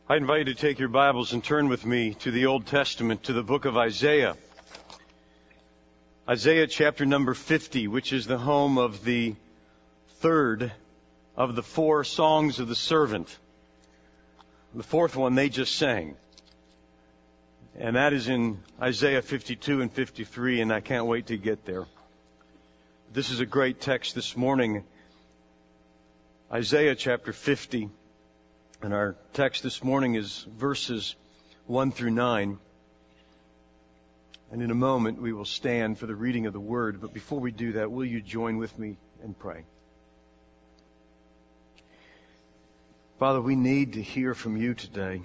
I invite you to take your Bibles and turn with me to the Old Testament, to the book of Isaiah. Isaiah chapter number 50, which is the home of the third of the four songs of the servant. The fourth one they just sang. And that is in Isaiah 52 and 53, and I can't wait to get there. This is a great text this morning. Isaiah chapter 50. And our text this morning is verses 1 through 9. And in a moment we will stand for the reading of the Word. But before we do that, will you join with me and pray? Father, we need to hear from you today.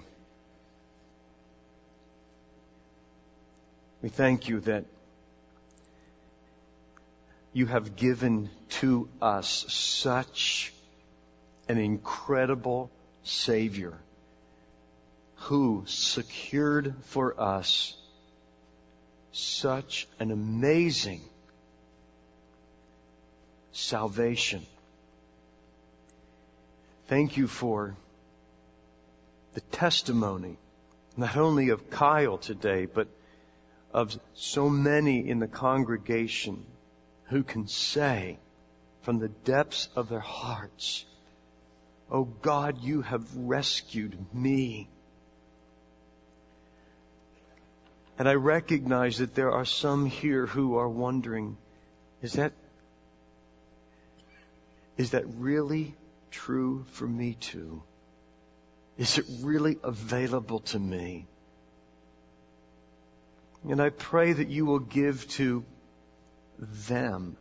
We thank you that you have given to us such an incredible Savior who secured for us such an amazing salvation. Thank you for the testimony, not only of Kyle today, but of so many in the congregation who can say from the depths of their hearts, "Oh God, you have rescued me." And I recognize that there are some here who are wondering, is that really true for me too? Is it really available to me? And I pray that you will give to them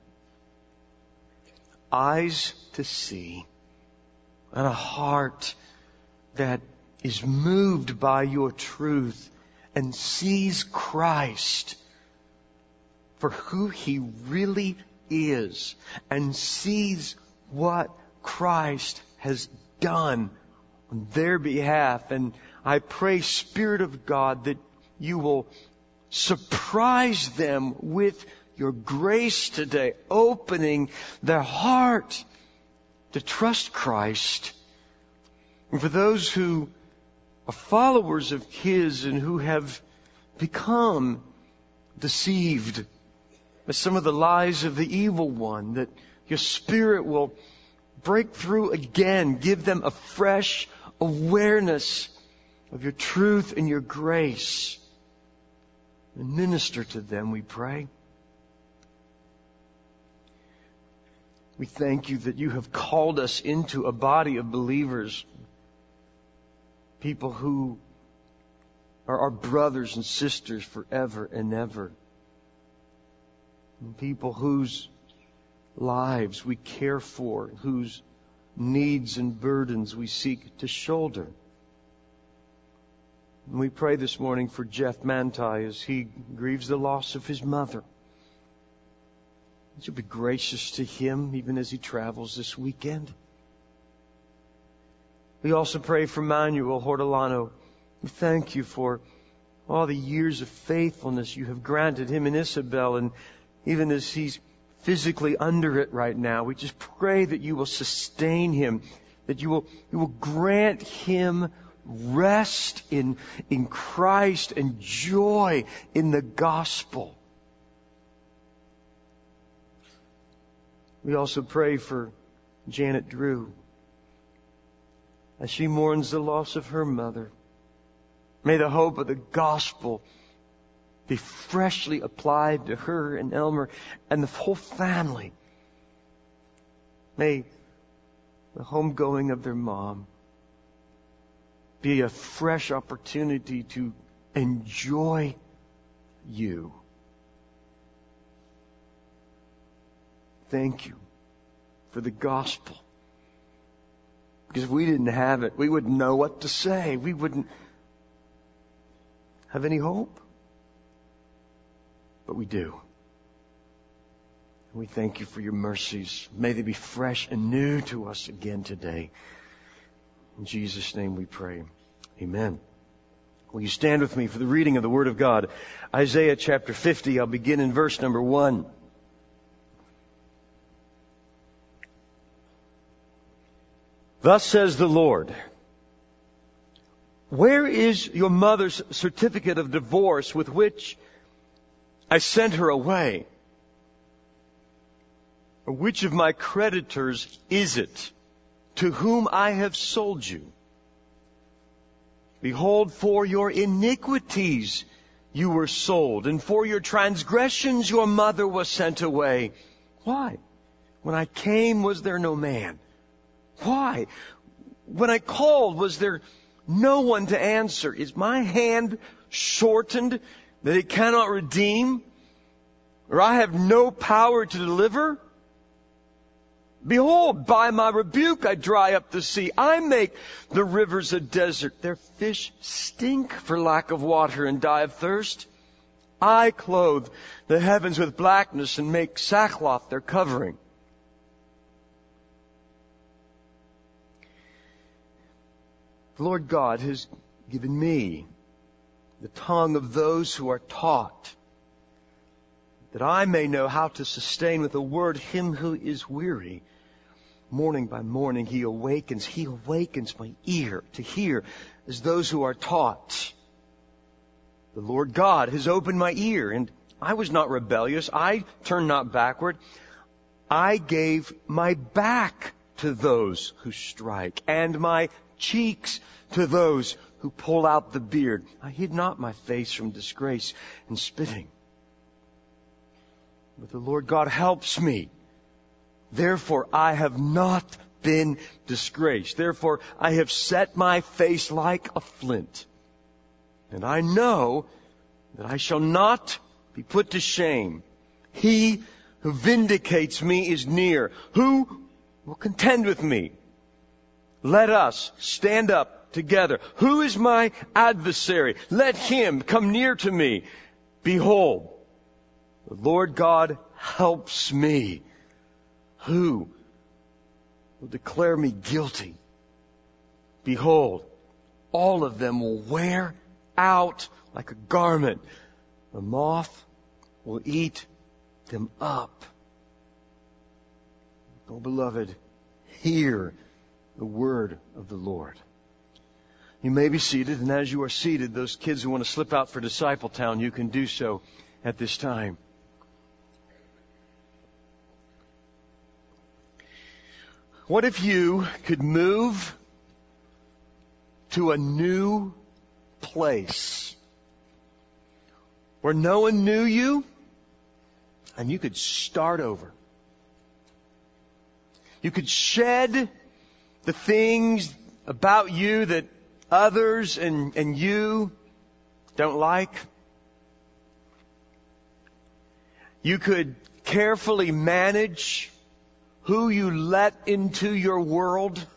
eyes to see and a heart that is moved by your truth and sees Christ for who He really is and sees what Christ has done on their behalf. And I pray, Spirit of God, that you will surprise them with your grace today, opening their heart to trust Christ. And for those who are followers of His and who have become deceived by some of the lies of the evil one, that your Spirit will break through again, give them a fresh awareness of your truth and your grace, and minister to them, we pray. We thank you that you have called us into a body of believers, people who are our brothers and sisters forever and ever, and people whose lives we care for, whose needs and burdens we seek to shoulder. And we pray this morning for Jeff Manti as he grieves the loss of his mother. Would you be gracious to him even as he travels this weekend? We also pray for Manuel Hortolano. We thank you for all the years of faithfulness you have granted him and Isabel. And even as he's physically under it right now, we just pray that you will sustain him, that you will grant him rest in Christ and joy in the gospel. We also pray for Janet Drew as she mourns the loss of her mother. May the hope of the gospel be freshly applied to her and Elmer and the whole family. May the homegoing of their mom be a fresh opportunity to enjoy you. Thank you for the gospel. Because if we didn't have it, we wouldn't know what to say. We wouldn't have any hope. But we do. And we thank you for your mercies. May they be fresh and new to us again today. In Jesus' name we pray. Amen. Will you stand with me for the reading of the Word of God? Isaiah chapter 50, I'll begin in verse number 1. Thus says the Lord, Where is your mother's certificate of divorce with which I sent her away? Or which of my creditors is it to whom I have sold you? Behold, for your iniquities you were sold, and for your transgressions your mother was sent away. Why? When I came, was there no man? Why? When I called, was there no one to answer? Is my hand shortened that it cannot redeem? Or I have no power to deliver? Behold, by my rebuke I dry up the sea. I make the rivers a desert. Their fish stink for lack of water and die of thirst. I clothe the heavens with blackness and make sackcloth their covering. The Lord God has given me the tongue of those who are taught, that I may know how to sustain with a word him who is weary. Morning by morning he awakens my ear to hear as those who are taught. The Lord God has opened my ear, and I was not rebellious. I turned not backward. I gave my back to those who strike, and my cheeks to those who pull out the beard. I hid not my face from disgrace and spitting. But the Lord God helps me. Therefore I have not been disgraced. Therefore I have set my face like a flint. And I know that I shall not be put to shame. He who vindicates me is near. Who will contend with me? Let us stand up together. Who is my adversary? Let him come near to me. Behold, the Lord God helps me. Who will declare me guilty? Behold, all of them will wear out like a garment. The moth will eat them up. Oh, beloved, hear the word of the Lord. You may be seated, and as you are seated, those kids who want to slip out for Discipletown, you can do so at this time. What if you could move to a new place where no one knew you and you could start over? You could shed the things about you that others and you don't like. You could carefully manage who you let into your world.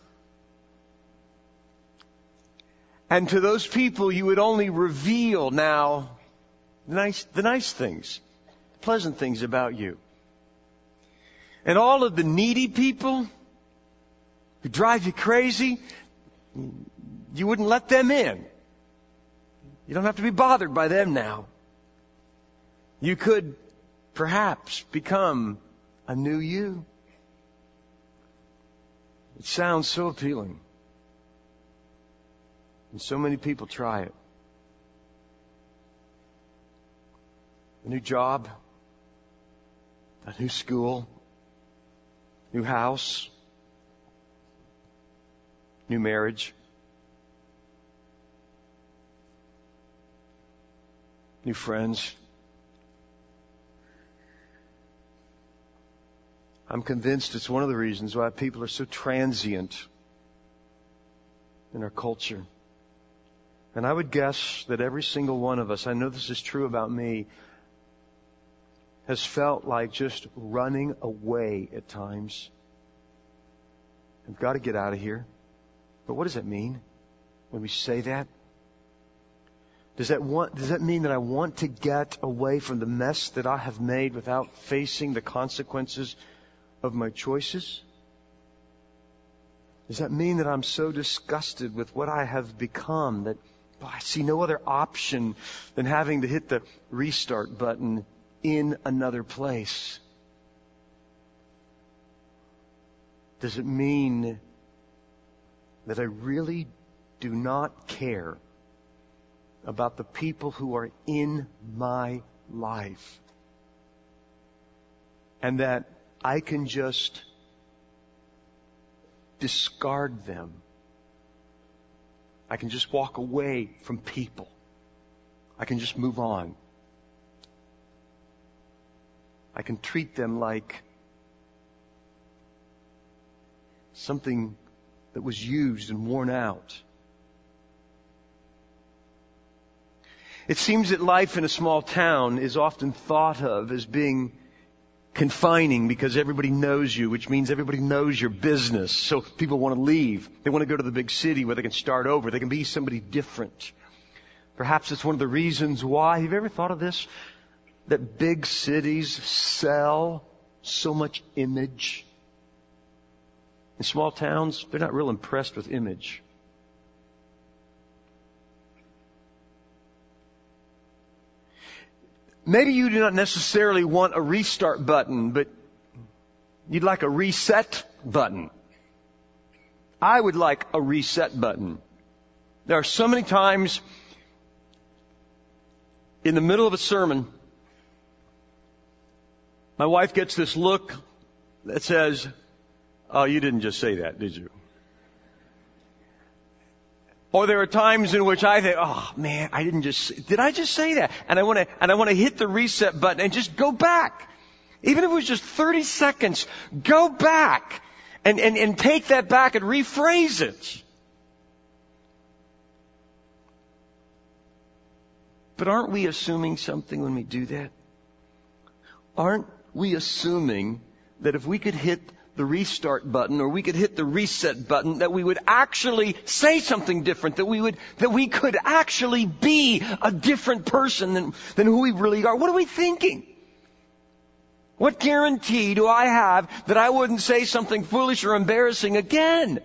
And to those people you would only reveal now the nice things, pleasant things about you. And all of the needy people who drive you crazy, you wouldn't let them in. You don't have to be bothered by them now. You could perhaps become a new you. It sounds so appealing. And so many people try it. A new job, a new school, new house, new marriage, new friends. I'm convinced it's one of the reasons why people are so transient in our culture. And I would guess that every single one of us, I know this is true about me, has felt like just running away at times. I've got to get out of here. But what does that mean when we say that? Does that mean that I want to get away from the mess that I have made without facing the consequences of my choices? Does that mean that I'm so disgusted with what I have become that I see no other option than having to hit the restart button in another place? Does it mean that I really do not care about the people who are in my life. And that I can just discard them. I can just walk away from people. I can just move on. I can treat them like something that was used and worn out. It seems that life in a small town is often thought of as being confining because everybody knows you, which means everybody knows your business. So people want to leave. They want to go to the big city where they can start over. They can be somebody different. Perhaps it's one of the reasons why. Have you ever thought of this? That big cities sell so much image. In small towns, they're not real impressed with image. Maybe you do not necessarily want a restart button, but you'd like a reset button. I would like a reset button. There are so many times in the middle of a sermon, my wife gets this look that says, "Oh, you didn't just say that, did you?" Or there are times in which I think, "Oh man, did I just say that?" And I want to hit the reset button and just go back. Even if it was just 30 seconds, go back and take that back and rephrase it. But aren't we assuming something when we do that? Aren't we assuming that if we could hit the restart button or we could hit the reset button, that we would actually say something different, that we could actually be a different person than who we really are? What are we thinking? What guarantee do I have that I wouldn't say something foolish or embarrassing again?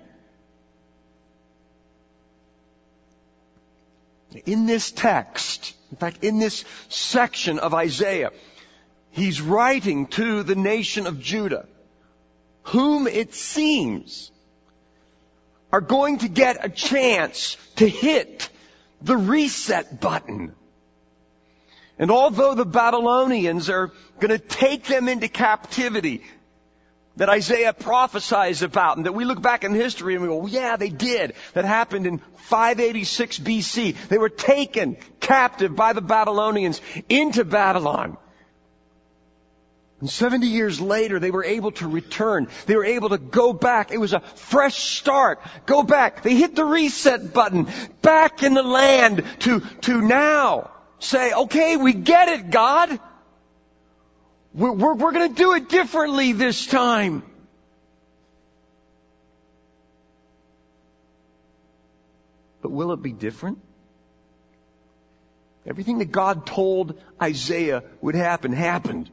In this text, in fact, in this section of Isaiah, he's writing to the nation of Judah, whom it seems are going to get a chance to hit the reset button. And although the Babylonians are going to take them into captivity, that Isaiah prophesies about, and that we look back in history and we go, well, yeah, they did. That happened in 586 BC. They were taken captive by the Babylonians into Babylon. And 70 years later, they were able to return. They were able to go back. It was a fresh start. Go back. They hit the reset button. Back in the land to now say, okay, we get it, God. We're going to do it differently this time. But will it be different? Everything that God told Isaiah would happen, happened.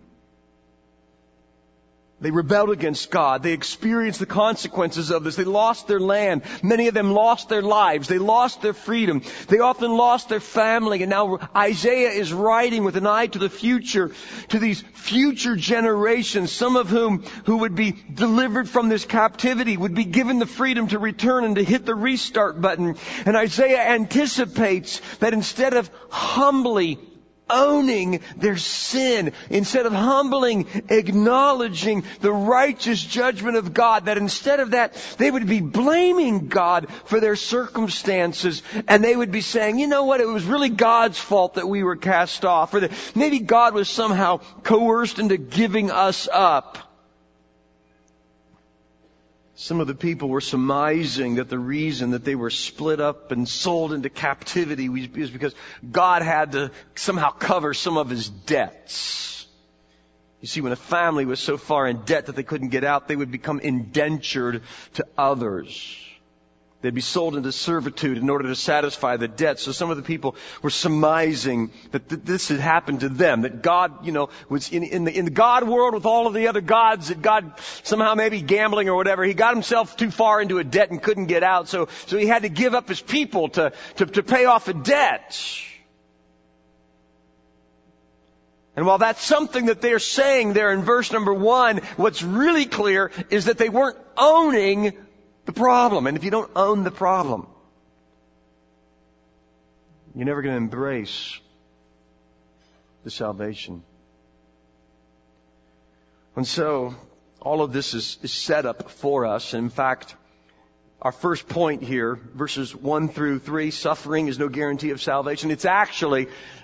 They rebelled against God. They experienced the consequences of this. They lost their land. Many of them lost their lives. They lost their freedom. They often lost their family. And now Isaiah is writing with an eye to the future, to these future generations, some of whom who would be delivered from this captivity, would be given the freedom to return and to hit the restart button. And Isaiah anticipates that instead of humbly owning their sin, instead of humbling, acknowledging the righteous judgment of God, that instead of that, they would be blaming God for their circumstances, and they would be saying, you know what, it was really God's fault that we were cast off, or that maybe God was somehow coerced into giving us up. Some of the people were surmising that the reason that they were split up and sold into captivity was because God had to somehow cover some of His debts. You see, when a family was so far in debt that they couldn't get out, they would become indentured to others. They'd be sold into servitude in order to satisfy the debt. So some of the people were surmising that this had happened to them, that God, was in the God world with all of the other gods, that God somehow maybe gambling or whatever, He got Himself too far into a debt and couldn't get out. So He had to give up His people to pay off a debt. And while that's something that they're saying there in verse number 1, what's really clear is that they weren't owning the problem. And if you don't own the problem, you're never going to embrace the salvation. And so, all of this is set up for us. In fact, our first point here, verses 1 through 3, suffering is no guarantee of salvation. It's actually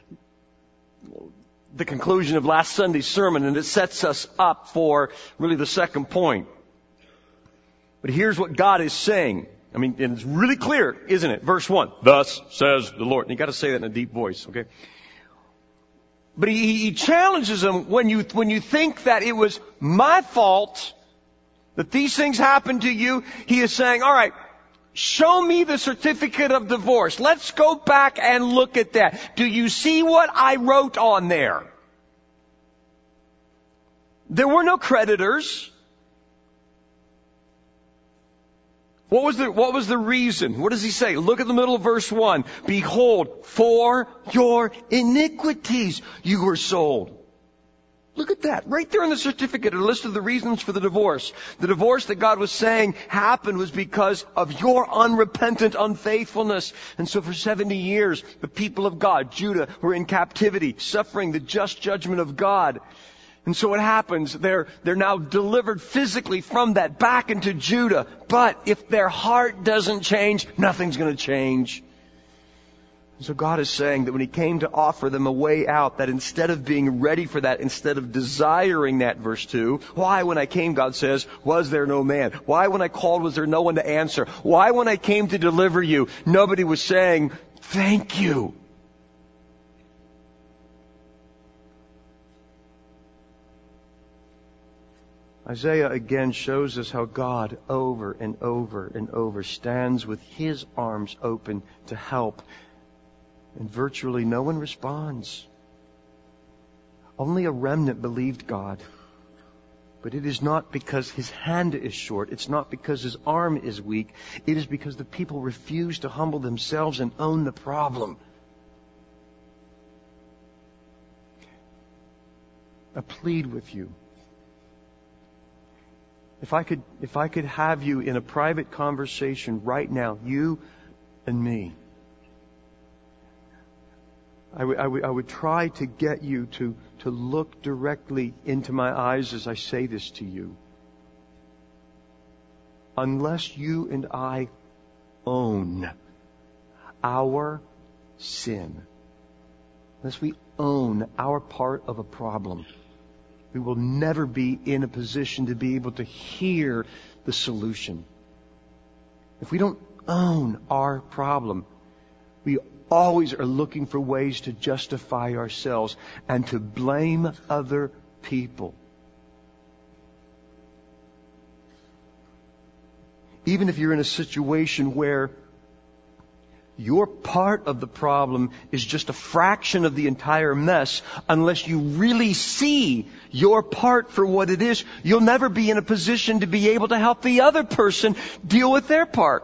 the conclusion of last Sunday's sermon, and it sets us up for really the second point. But here's what God is saying. I mean, and it's really clear, isn't it? Verse 1, thus says the Lord. And you got to say that in a deep voice, okay? But he challenges them when you think that it was my fault that these things happened to you. He is saying, all right, show me the certificate of divorce. Let's go back and look at that. Do you see what I wrote on there? There were no creditors. What was the reason? What does he say? Look at the middle of verse 1. Behold, for your iniquities you were sold. Look at that. Right there in the certificate, a list of the reasons for the divorce. The divorce that God was saying happened was because of your unrepentant unfaithfulness. And so for 70 years, the people of God, Judah, were in captivity, suffering the just judgment of God. And so what happens? They're now delivered physically from that back into Judah. But if their heart doesn't change, nothing's going to change. So God is saying that when He came to offer them a way out, that instead of being ready for that, instead of desiring that, verse 2, why when I came, God says, was there no man? Why when I called was there no one to answer? Why when I came to deliver you, nobody was saying, thank you? Isaiah again shows us how God over and over and over stands with His arms open to help. And virtually no one responds. Only a remnant believed God. But it is not because His hand is short. It's not because His arm is weak. It is because the people refuse to humble themselves and own the problem. I plead with you. If I could have you in a private conversation right now, you and me, I would try to get you to look directly into my eyes as I say this to you. Unless you and I own our sin, unless we own our part of a problem, we will never be in a position to be able to hear the solution. If we don't own our problem, we always are looking for ways to justify ourselves and to blame other people. Even if you're in a situation where your part of the problem is just a fraction of the entire mess, unless you really see your part for what it is, you'll never be in a position to be able to help the other person deal with their part.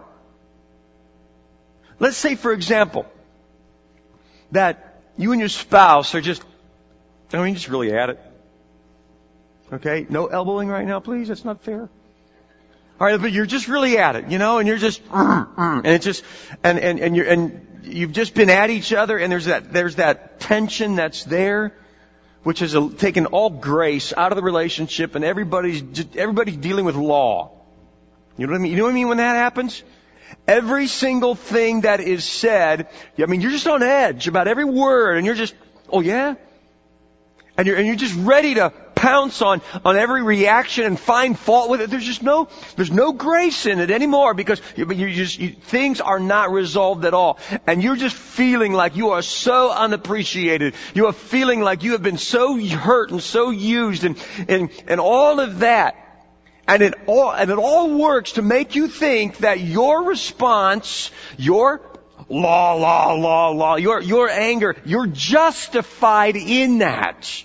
Let's say, for example, that you and your spouse are just really at it. Okay? No elbowing right now, please. That's not fair. All right, but you're just really at it, and you're just, and it's just, and you've just been at each other, and there's that tension that's there, which has taken all grace out of the relationship, and everybody's dealing with law. You know what I mean? You know what I mean when that happens? Every single thing that is said, you're just on edge about every word, and you're just, oh yeah? And you're just ready to pounce on every reaction and find fault with it. There's no grace in it anymore because things are not resolved at all. And you're just feeling like you are so unappreciated. You are feeling like you have been so hurt and so used and all of that. And it all works to make you think that your response, your law, your anger, you're justified in that.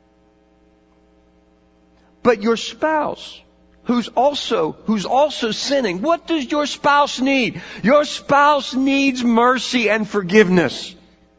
But your spouse, who's also sinning, what does your spouse need? Your spouse needs mercy and forgiveness.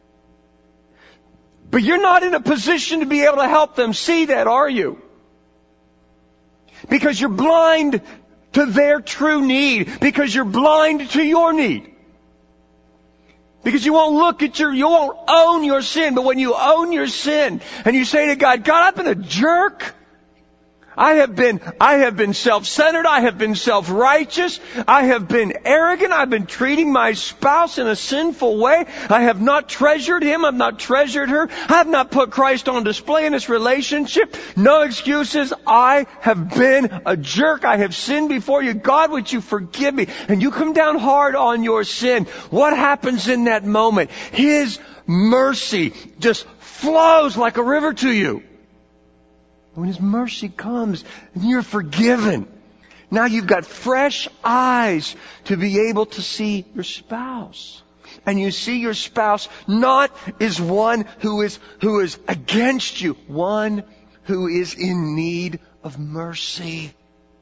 But you're not in a position to be able to help them see that, are you? Because you're blind to their true need. Because you're blind to your need. Because you won't you won't own your sin. But when you own your sin and you say to God, God, I've been a jerk. I have been self-centered. I have been self-righteous. I have been arrogant. I've been treating my spouse in a sinful way. I have not treasured him. I've not treasured her. I have not put Christ on display in this relationship. No excuses. I have been a jerk. I have sinned before you. God, would you forgive me? And you come down hard on your sin. What happens in that moment? His mercy just flows like a river to you. When His mercy comes and you're forgiven, now you've got fresh eyes to be able to see your spouse. And you see your spouse not as one who is against you, one who is in need of mercy.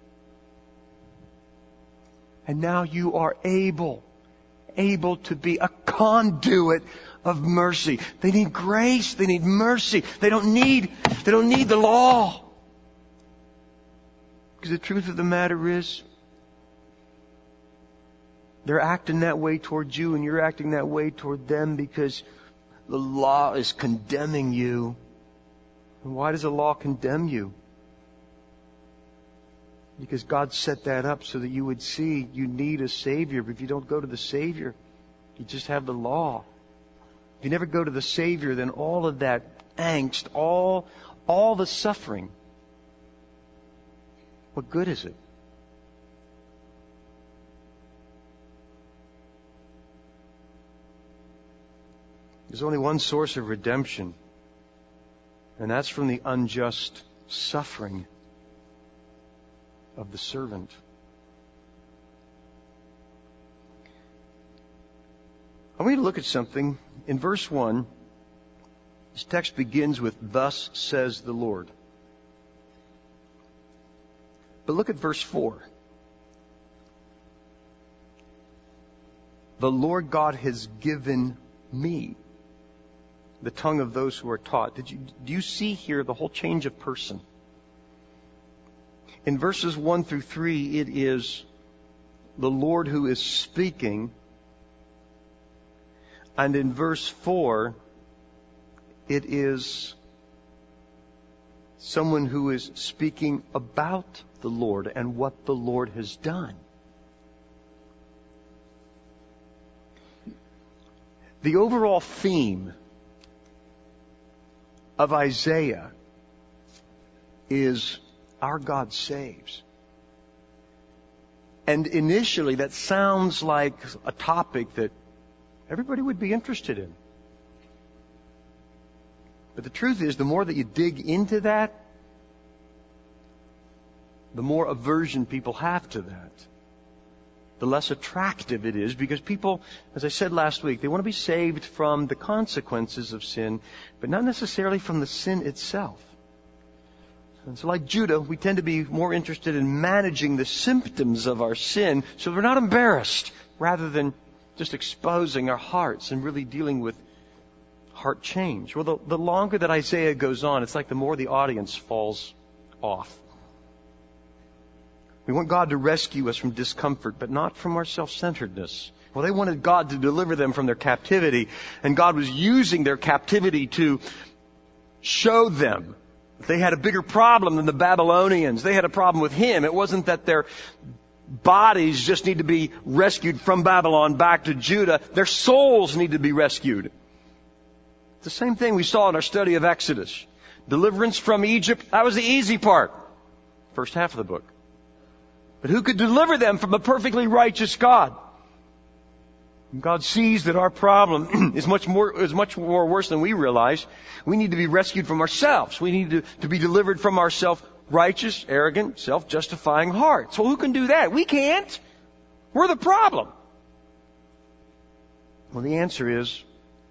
And now you are able to be a conduit of mercy. They need grace. They need mercy. They don't need the law. Because the truth of the matter is, they're acting that way towards you and you're acting that way toward them because the law is condemning you. And why does the law condemn you? Because God set that up so that you would see you need a Savior. But if you don't go to the Savior, you just have the law. If you never go to the Savior, then all of that angst, all the suffering, what good is it? There's only one source of redemption, and that's from the unjust suffering of the servant. I want you to look at something. In verse 1, this text begins with, "Thus says the Lord." But look at verse 4. "The Lord God has given me the tongue of those who are taught." Do you see here the whole change of person? In verses 1 through 3, it is the Lord who is speaking. And in verse 4, it is someone who is speaking about the Lord and what the Lord has done. The overall theme of Isaiah is our God saves. And initially that sounds like a topic that everybody would be interested in. But the truth is, the more that you dig into that, the more aversion people have to that. The less attractive it is, because people, as I said last week, they want to be saved from the consequences of sin, but not necessarily from the sin itself. And so like Judah, we tend to be more interested in managing the symptoms of our sin so we're not embarrassed, rather than just exposing our hearts and really dealing with heart change. Well, the longer that Isaiah goes on, it's like the more the audience falls off. We want God to rescue us from discomfort, but not from our self-centeredness. Well, they wanted God to deliver them from their captivity, and God was using their captivity to show them that they had a bigger problem than the Babylonians. They had a problem with Him. It wasn't that their bodies just need to be rescued from Babylon back to Judah. Their souls need to be rescued. It's the same thing we saw in our study of Exodus. Deliverance from Egypt, that was the easy part. First half of the book. But who could deliver them from a perfectly righteous God? And God sees that our problem is much more worse than we realize. We need to be rescued from ourselves. We need to be delivered from our self-righteous, arrogant, self-justifying hearts. Well, who can do that? We can't. We're the problem. Well, the answer is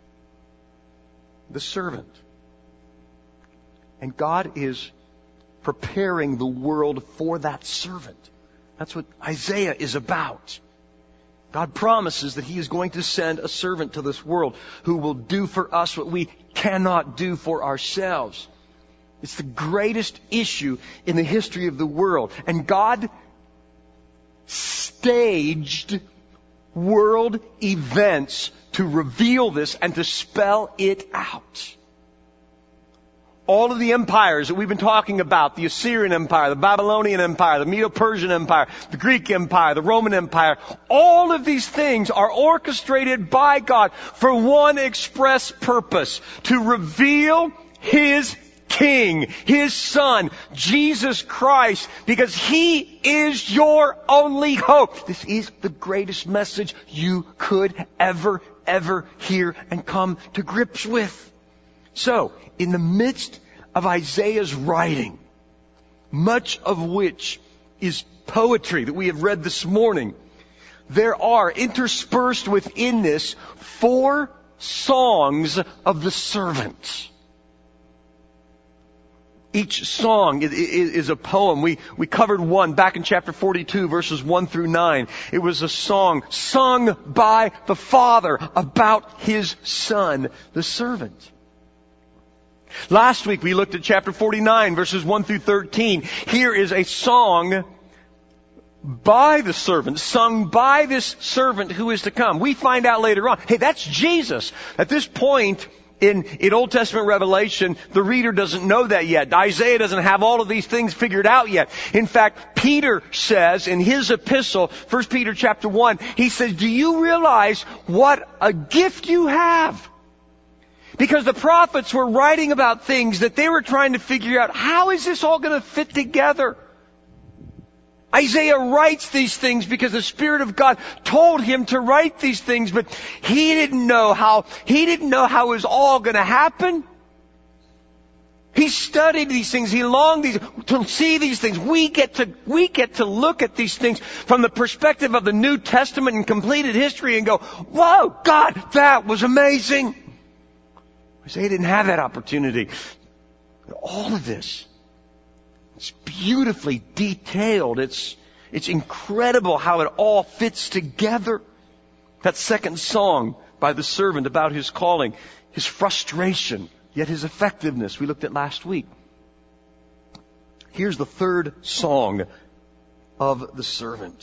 the servant. And God is preparing the world for that servant. That's what Isaiah is about. God promises that He is going to send a servant to this world who will do for us what we cannot do for ourselves. It's the greatest issue in the history of the world. And God staged world events to reveal this and to spell it out. All of the empires that we've been talking about, the Assyrian Empire, the Babylonian Empire, the Medo-Persian Empire, the Greek Empire, the Roman Empire, all of these things are orchestrated by God for one express purpose: to reveal His King, His Son, Jesus Christ, because He is your only hope. This is the greatest message you could ever hear and come to grips with. So, in the midst of Isaiah's writing, much of which is poetry that we have read this morning, there are interspersed within this 4 songs of the servant. Each song is a poem. We covered one back in chapter 42, verses 1 through 9. It was a song sung by the Father about His Son, the servant. Last week we looked at chapter 49, verses 1 through 13. Here is a song by the servant, sung by this servant who is to come. We find out later on, hey, that's Jesus. At this point in Old Testament revelation, the reader doesn't know that yet. Isaiah doesn't have all of these things figured out yet. In fact, Peter says in his epistle, 1 Peter chapter 1, he says, do you realize what a gift you have? Because the prophets were writing about things that they were trying to figure out, how is this all going to fit together? Isaiah writes these things because the Spirit of God told him to write these things, but he didn't know how it was all going to happen. He studied these things. He longed to see these things. We get to look at these things from the perspective of the New Testament and completed history and go, whoa, God, that was amazing. Isaiah didn't have that opportunity. All of this, it's beautifully detailed. It's incredible how it all fits together. That second song by the servant about his calling, his frustration, yet his effectiveness, we looked at last week. Here's the third song of the servant.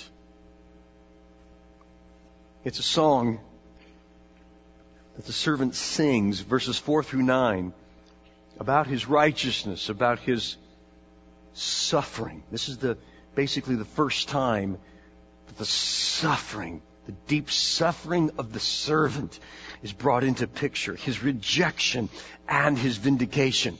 It's a song that the servant sings, verses 4 through 9, about his righteousness, about his suffering. This is basically the first time that the deep suffering of the servant is brought into picture. His rejection and his vindication.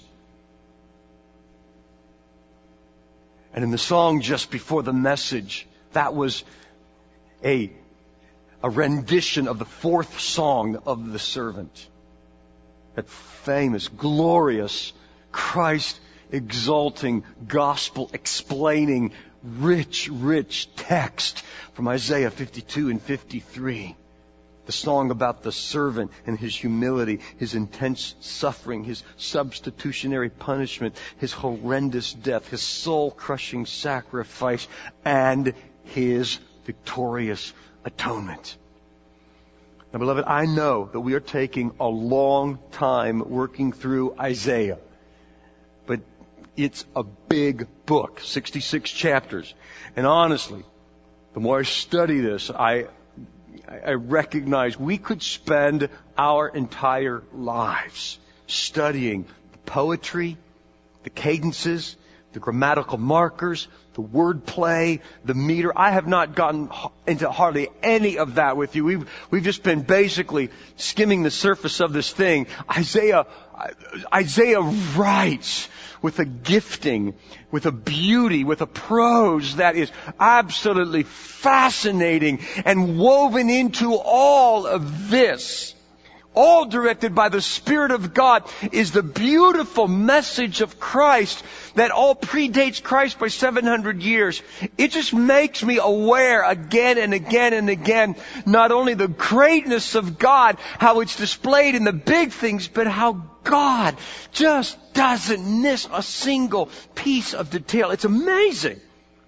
And in the song just before the message, that was a rendition of the 4th song of the servant. That famous, glorious, Christ exalting, gospel explaining, rich text from Isaiah 52 and 53. The song about the servant and his humility, his intense suffering, his substitutionary punishment, his horrendous death, his soul-crushing sacrifice, and his victorious atonement. Now, beloved, I know that we are taking a long time working through Isaiah. But it's a big book, 66 chapters. And honestly, the more I study this, I recognize we could spend our entire lives studying the poetry, the cadences, the grammatical markers, the wordplay, the meter. I have not gotten into hardly any of that with you. We've just been basically skimming the surface of this thing. Isaiah writes with a gifting, with a beauty, with a prose that is absolutely fascinating, and woven into all of this, all directed by the Spirit of God, is the beautiful message of Christ that all predates Christ by 700 years. It just makes me aware again and again and again, not only the greatness of God, how it's displayed in the big things, but how God just doesn't miss a single piece of detail. It's amazing.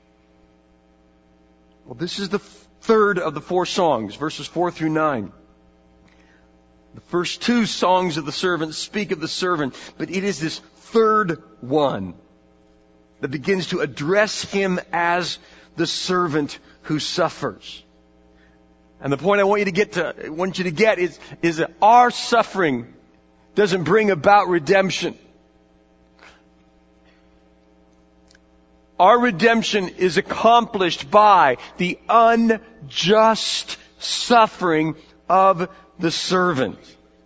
Well, this is the third of the 4 songs, verses 4 through 9. The first 2 songs of the servant speak of the servant, but it is this third one that begins to address him as the servant who suffers. And the point I want you to get is that our suffering doesn't bring about redemption. Our redemption is accomplished by the unjust suffering of the servant.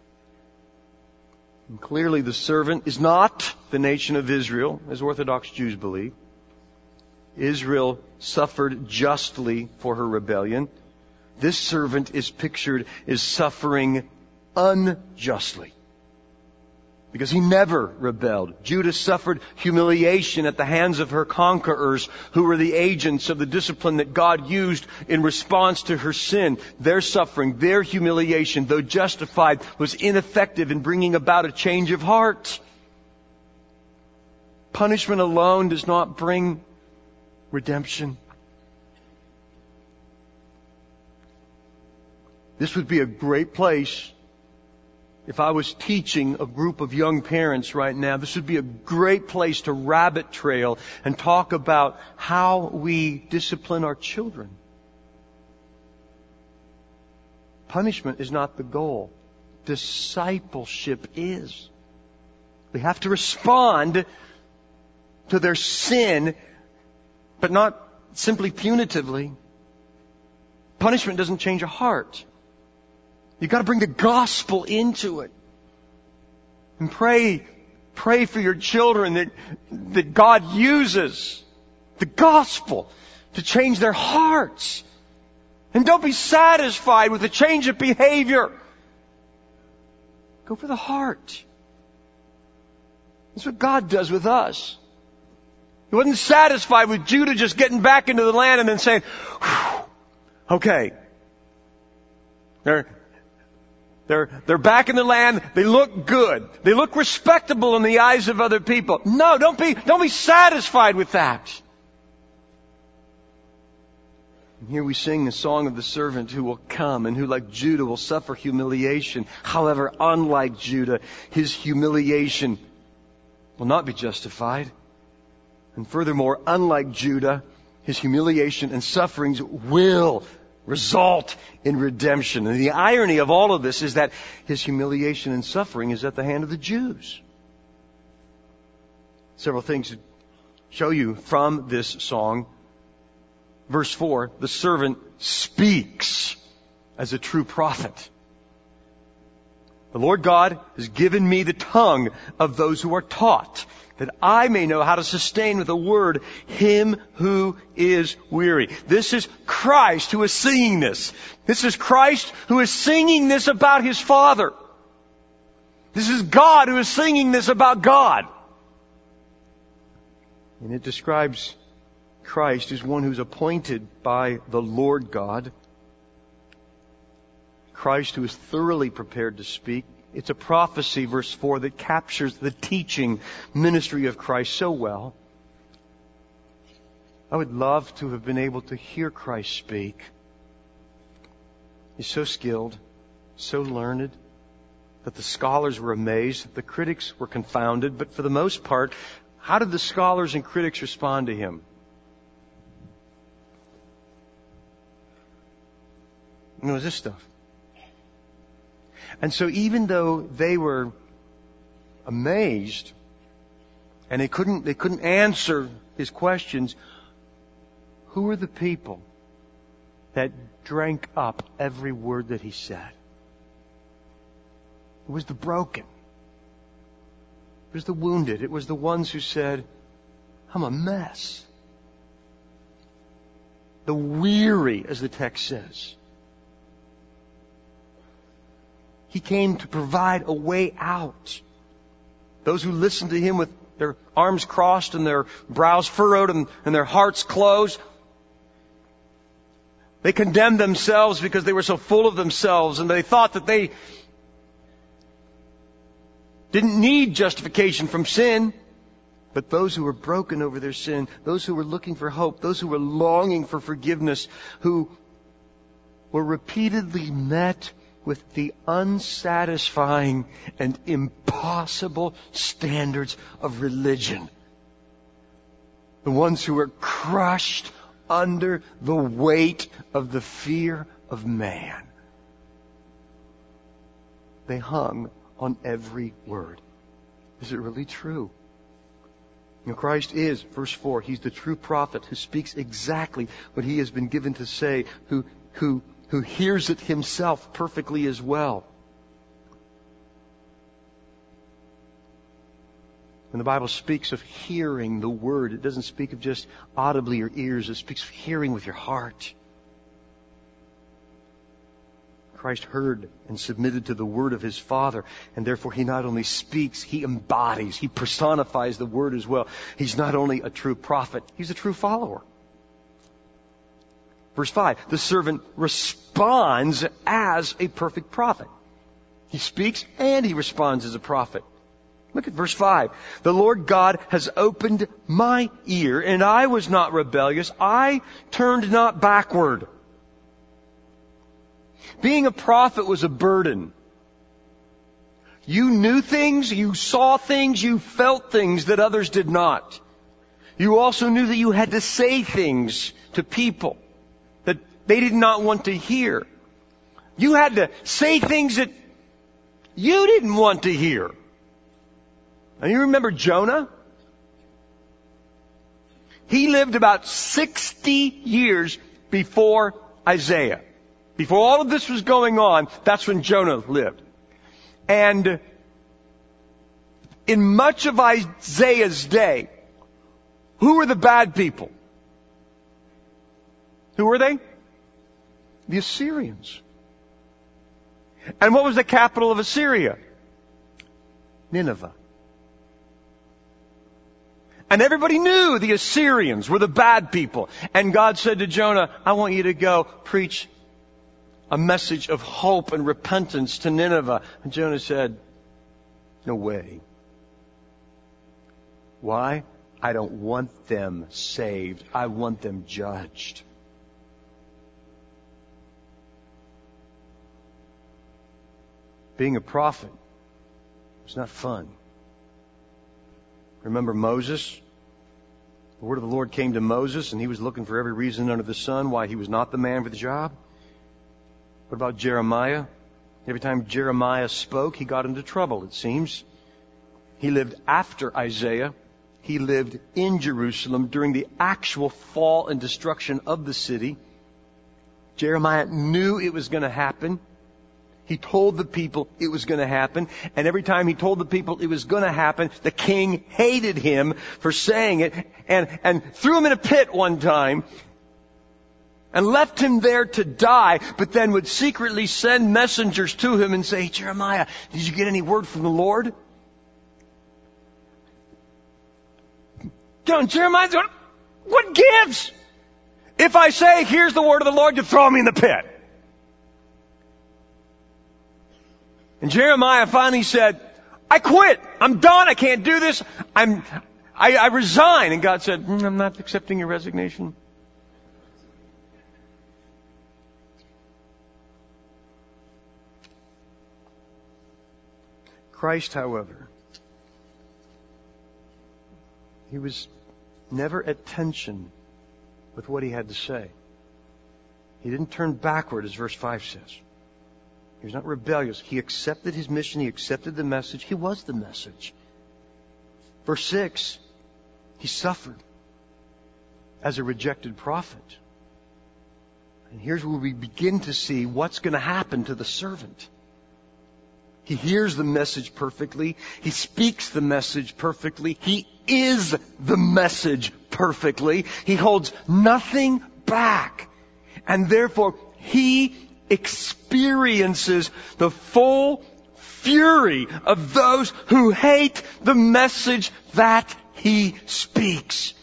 And clearly the servant is not the nation of Israel, as Orthodox Jews believe. Israel suffered justly for her rebellion. This servant is pictured as suffering unjustly, because he never rebelled. Judah suffered humiliation at the hands of her conquerors, who were the agents of the discipline that God used in response to her sin. Their suffering, their humiliation, though justified, was ineffective in bringing about a change of heart. Punishment alone does not bring redemption. This would be a great place. If I was teaching a group of young parents right now, this would be a great place to rabbit trail and talk about how we discipline our children. Punishment is not the goal. Discipleship is. We have to respond to their sin, but not simply punitively. Punishment doesn't change a heart. You've got to bring the gospel into it. And pray for your children that God uses the gospel to change their hearts. And don't be satisfied with a change of behavior. Go for the heart. That's what God does with us. He wasn't satisfied with Judah just getting back into the land and then saying, okay, they're back in the land. They look good. They look respectable in the eyes of other people. No, don't be satisfied with that. And here we sing the song of the servant who will come and who, like Judah, will suffer humiliation. However, unlike Judah, his humiliation will not be justified. And furthermore, unlike Judah, his humiliation and sufferings will result in redemption. And the irony of all of this is that his humiliation and suffering is at the hand of the Jews. Several things to show you from this song. Verse 4, the servant speaks as a true prophet. The Lord God has given me the tongue of those who are taught, that I may know how to sustain with a word him who is weary. This is Christ who is singing this. This is Christ who is singing this about his Father. This is God who is singing this about God. And it describes Christ as one who's appointed by the Lord God. Christ who is thoroughly prepared to speak. It's a prophecy, verse 4, that captures the teaching ministry of Christ so well. I would love to have been able to hear Christ speak. He's so skilled, so learned, that the scholars were amazed, the critics were confounded, but for the most part, how did the scholars and critics respond to him? It was this stuff. And so even though they were amazed and they couldn't answer his questions, who were the people that drank up every word that he said? It was the broken. It was the wounded. It was the ones who said, I'm a mess. The weary, as the text says. He came to provide a way out. Those who listened to him with their arms crossed and their brows furrowed and their hearts closed, they condemned themselves because they were so full of themselves and they thought that they didn't need justification from sin. But those who were broken over their sin, those who were looking for hope, those who were longing for forgiveness, who were repeatedly met with the unsatisfying and impossible standards of religion. The ones who were crushed under the weight of the fear of Man. They hung on every word. Is it really true? Christ is, verse 4, He's the true prophet who speaks exactly what He has been given to say, who hears it Himself perfectly as well. When the Bible speaks of hearing the Word, it doesn't speak of just audibly your ears. It speaks of hearing with your heart. Christ heard and submitted to the Word of His Father, and therefore He not only speaks, He embodies, He personifies the Word as well. He's not only a true prophet, He's a true follower. Verse 5, the servant responds as a perfect prophet. He speaks and he responds as a prophet. Look at verse 5. The Lord God has opened my ear, and I was not rebellious. I turned not backward. Being a prophet was a burden. You knew things, you saw things, you felt things that others did not. You also knew that you had to say things to people that they did not want to hear. You had to say things that you didn't want to hear. And you remember Jonah? He lived about 60 years before Isaiah. Before all of this was going on, that's when Jonah lived. And in much of Isaiah's day, who were the bad people? Who were they? The Assyrians. And what was the capital of Assyria? Nineveh. And everybody knew the Assyrians were the bad people. And God said to Jonah, I want you to go preach a message of hope and repentance to Nineveh. And Jonah said, no way. Why? I don't want them saved. I want them judged. Being a prophet was not fun. Remember Moses? The word of the Lord came to Moses, and he was looking for every reason under the sun why he was not the man for the job. What about Jeremiah? Every time Jeremiah spoke, he got into trouble, it seems. He lived after Isaiah. He lived in Jerusalem during the actual fall and destruction of the city. Jeremiah knew it was going to happen. He told the people it was going to happen. And every time he told the people it was going to happen, the king hated him for saying it and threw him in a pit one time and left him there to die, but then would secretly send messengers to him and say, Jeremiah, did you get any word from the Lord? Jeremiah's going, what gives? If I say, here's the word of the Lord, you throw me in the pit. And Jeremiah finally said, I quit. I'm done. I can't do this. I resign. And God said, I'm not accepting your resignation. Christ, however, he was never at tension with what he had to say. He didn't turn backward, as verse 5 says. He was not rebellious. He accepted his mission. He accepted the message. He was the message. Verse 6, he suffered as a rejected prophet. And here's where we begin to see what's going to happen to the servant. He hears the message perfectly. He speaks the message perfectly. He is the message perfectly. He holds nothing back. And therefore, he experiences the full fury of those who hate the message that he speaks.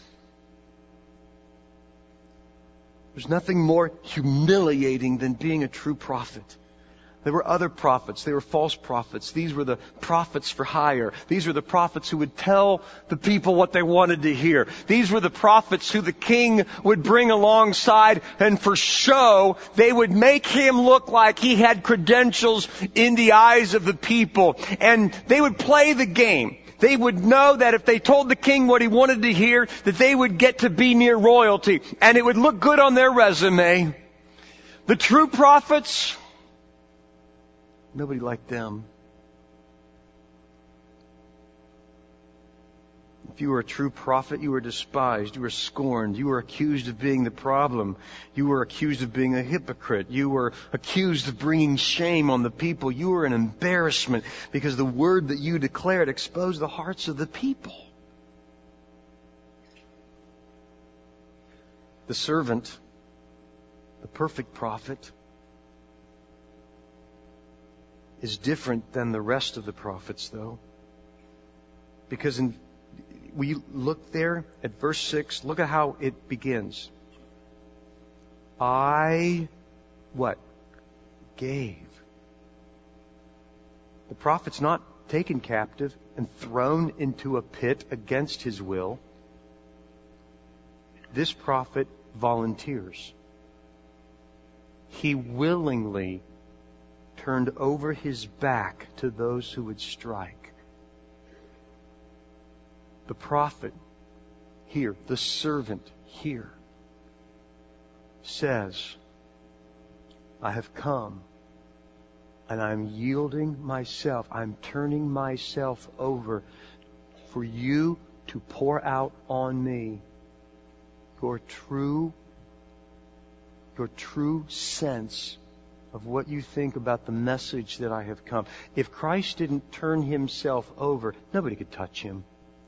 There's nothing more humiliating than being a true prophet. There were other prophets. They were false prophets. These were the prophets for hire. These were the prophets who would tell the people what they wanted to hear. These were the prophets who the king would bring alongside, and for show, they would make him look like he had credentials in the eyes of the people. And they would play the game. They would know that if they told the king what he wanted to hear, that they would get to be near royalty. And it would look good on their resume. The true prophets, nobody liked them. If you were a true prophet, you were despised, you were scorned, you were accused of being the problem, you were accused of being a hypocrite, you were accused of bringing shame on the people, you were an embarrassment because the word that you declared exposed the hearts of the people. The servant, the perfect prophet, is different than the rest of the prophets, though. Because we look there at verse 6, look at how it begins. I, what? Gave. The prophet's not taken captive and thrown into a pit against his will. This prophet volunteers. He willingly turned over his back to those who would strike. The prophet here, the servant here, says, I have come and I'm yielding myself. I'm turning myself over for you to pour out on me your true sense of what you think about the message that I have come. If Christ didn't turn himself over, nobody could touch him.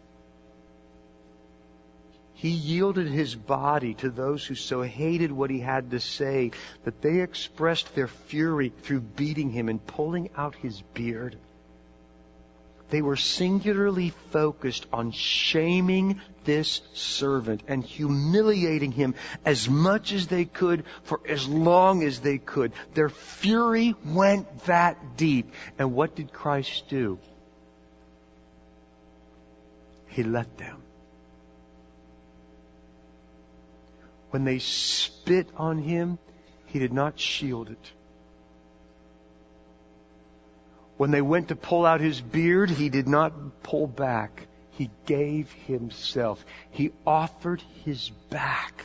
He yielded his body to those who so hated what he had to say that they expressed their fury through beating him and pulling out his beard. They were singularly focused on shaming this servant and humiliating him as much as they could for as long as they could. Their fury went that deep. And what did Christ do? He let them. When they spit on him, he did not shield it. When they went to pull out his beard, he did not pull back. He gave himself. He offered his back.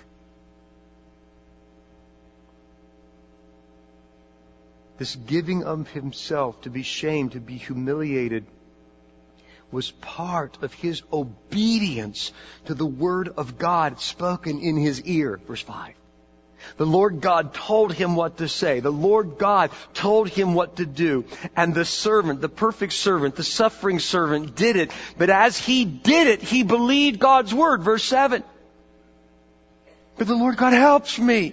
This giving of himself to be shamed, to be humiliated, was part of his obedience to the word of God spoken in his ear. Verse 5. The Lord God told him what to say. The Lord God told him what to do. And the servant, the perfect servant, the suffering servant did it. But as he did it, he believed God's word. Verse 7. But the Lord God helps me.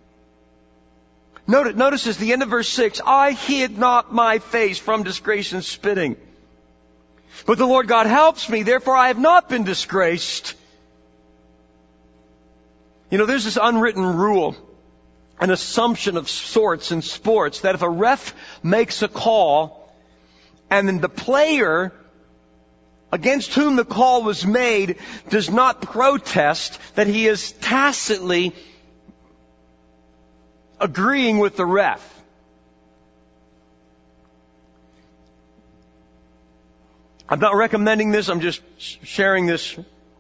Notice this, the end of verse 6. I hid not my face from disgrace and spitting. But the Lord God helps me, therefore I have not been disgraced. You know, there's this unwritten rule, an assumption of sorts in sports, that if a ref makes a call and then the player against whom the call was made does not protest, that he is tacitly agreeing with the ref. I'm not recommending this, I'm just sharing this.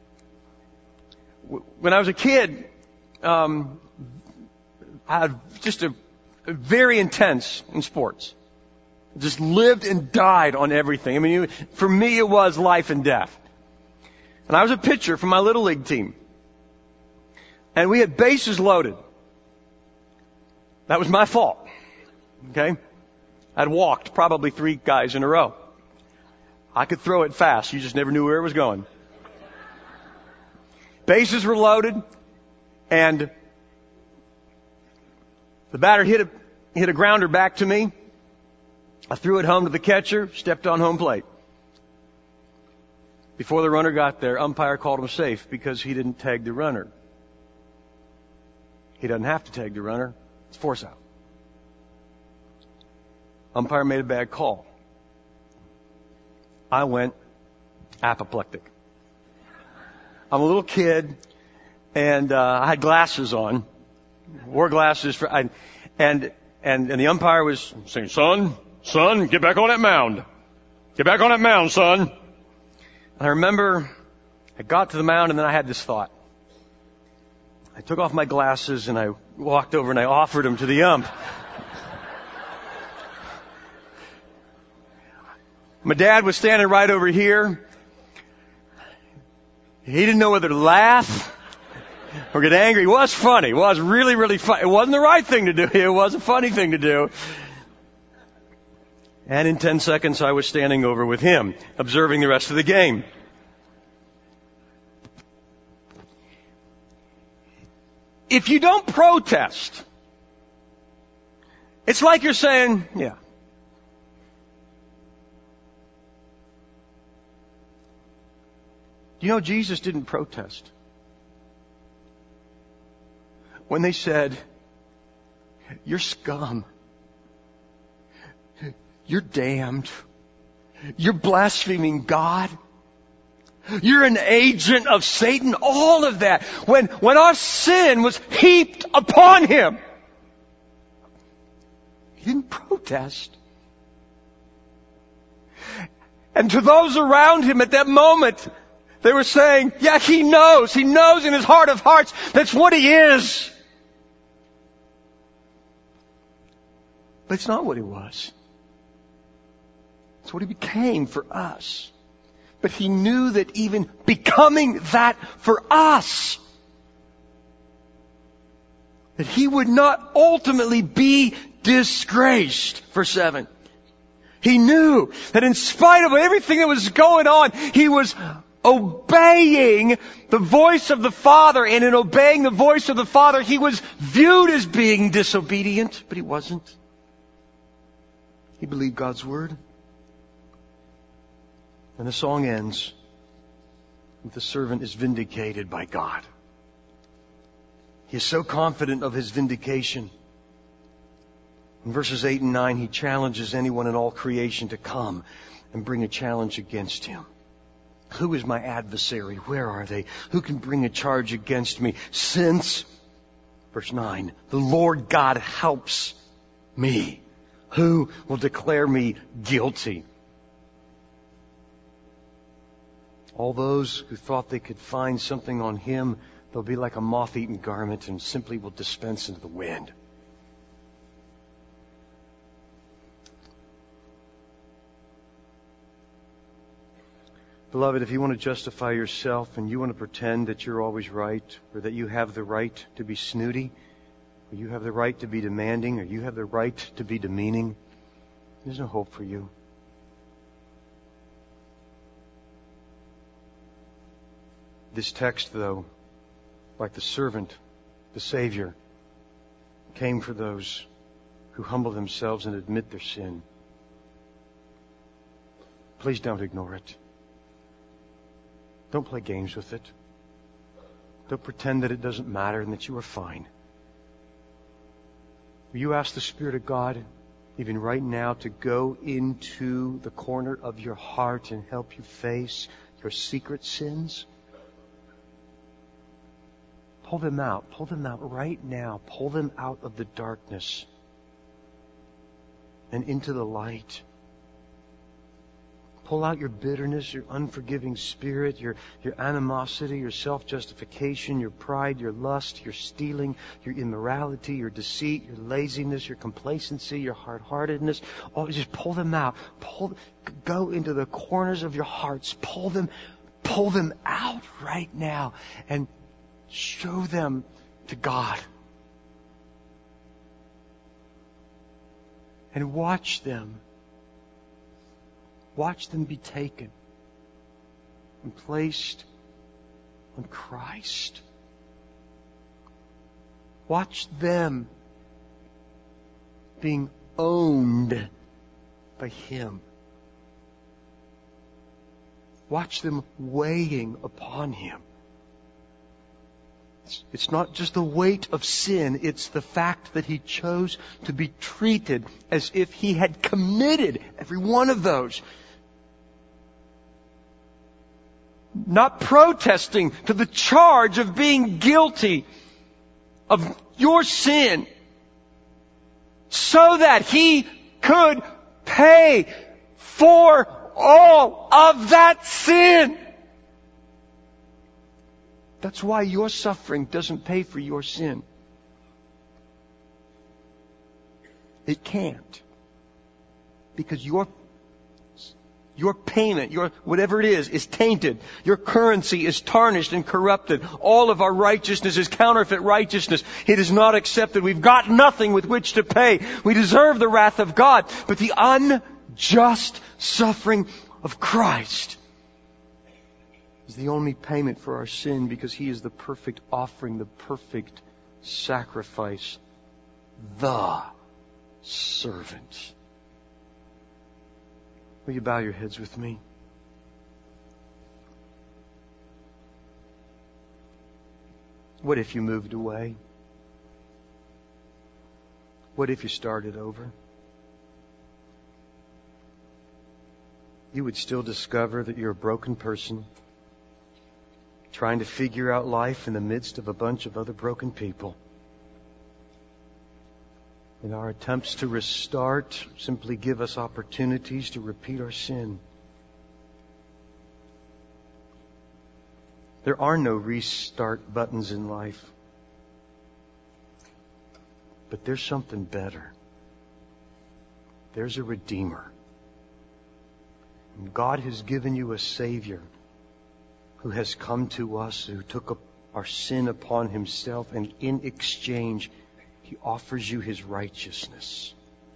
When I was a kid, I had just a very intense in sports. Just lived and died on everything. I mean, for me it was life and death. And I was a pitcher for my little league team. And we had bases loaded. That was my fault. Okay? I'd walked probably 3 guys in a row. I could throw it fast. You just never knew where it was going. Bases were loaded, and the batter hit a grounder back to me. I threw it home to the catcher, stepped on home plate. Before the runner got there, umpire called him safe because he didn't tag the runner. He doesn't have to tag the runner. It's force out. Umpire made a bad call. I went apoplectic. I'm a little kid, and I had glasses on. Wore glasses and the umpire was saying, "Son, get back on that mound. Get back on that mound, son." And I remember I got to the mound, and then I had this thought. I took off my glasses and I walked over and I offered them to the ump. My dad was standing right over here. He didn't know whether to laugh or get angry. It was funny. It was really, really funny. It wasn't the right thing to do. It was a funny thing to do. And in 10 seconds, I was standing over with him, observing the rest of the game. If you don't protest, it's like you're saying, yeah. You know, Jesus didn't protest. When they said, you're scum, you're damned, you're blaspheming God, you're an agent of Satan, all of that. When our sin was heaped upon Him, He didn't protest. And to those around Him at that moment, they were saying, yeah, He knows in His heart of hearts, that's what He is. But it's not what He was. It's what He became for us. But He knew that even becoming that for us, that He would not ultimately be disgraced. Verse 7. He knew that in spite of everything that was going on, He was obeying the voice of the Father. And in obeying the voice of the Father, He was viewed as being disobedient, but He wasn't. He believed God's word. And the song ends with the servant is vindicated by God. He is so confident of his vindication. In verses 8 and 9, he challenges anyone in all creation to come and bring a challenge against him. Who is my adversary? Where are they? Who can bring a charge against me? Since, verse 9, the Lord God helps me. Who will declare me guilty? All those who thought they could find something on Him, they'll be like a moth-eaten garment and simply will dispense into the wind. Beloved, if you want to justify yourself and you want to pretend that you're always right, or that you have the right to be snooty, or you have the right to be demanding, or you have the right to be demeaning, there's no hope for you. This text, though, like the servant, the Savior, came for those who humble themselves and admit their sin. Please don't ignore it. Don't play games with it. Don't pretend that it doesn't matter and that you are fine. Will you ask the Spirit of God, even right now, to go into the corner of your heart and help you face your secret sins? Pull them out. Pull them out right now. Pull them out of the darkness and into the light. Pull out your bitterness, your unforgiving spirit, your animosity, your self-justification, your pride, your lust, your stealing, your immorality, your deceit, your laziness, your complacency, your hard-heartedness. Oh, just pull them out. Go into the corners of your hearts. Pull them out right now and show them to God. And watch them. Watch them be taken and placed on Christ. Watch them being owned by Him. Watch them weighing upon Him. It's not just the weight of sin, it's the fact that He chose to be treated as if He had committed every one of those. Not protesting to the charge of being guilty of your sin, so that He could pay for all of that sin. That's why your suffering doesn't pay for your sin. It can't. Because your payment, your whatever it is tainted. Your currency is tarnished and corrupted. All of our righteousness is counterfeit righteousness. It is not accepted. We've got nothing with which to pay. We deserve the wrath of God. But the unjust suffering of Christ is the only payment for our sin, because He is the perfect offering, the perfect sacrifice, the servant. Will you bow your heads with me? What if you moved away? What if you started over? You would still discover that you're a broken person, trying to figure out life in the midst of a bunch of other broken people. And our attempts to restart simply give us opportunities to repeat our sin. There are no restart buttons in life. But there's something better. There's a Redeemer. And God has given you a Savior who has come to us, who took our sin upon Himself, and in exchange, He offers you His righteousness.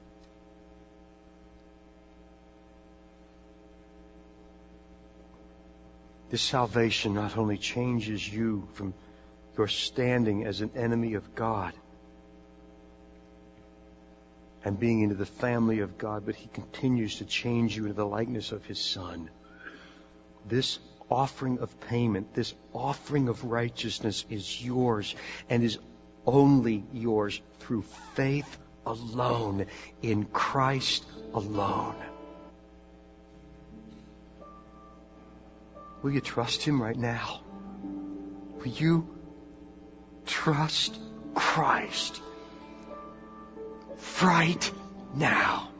This salvation not only changes you from your standing as an enemy of God and being into the family of God, but He continues to change you into the likeness of His Son. This offering of payment, this offering of righteousness is yours, and is only yours through faith alone, in Christ alone. Will you trust Him right now? Will you trust Christ right now?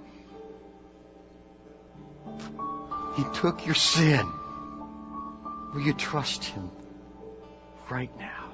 He took your sin. Will you trust Him right now?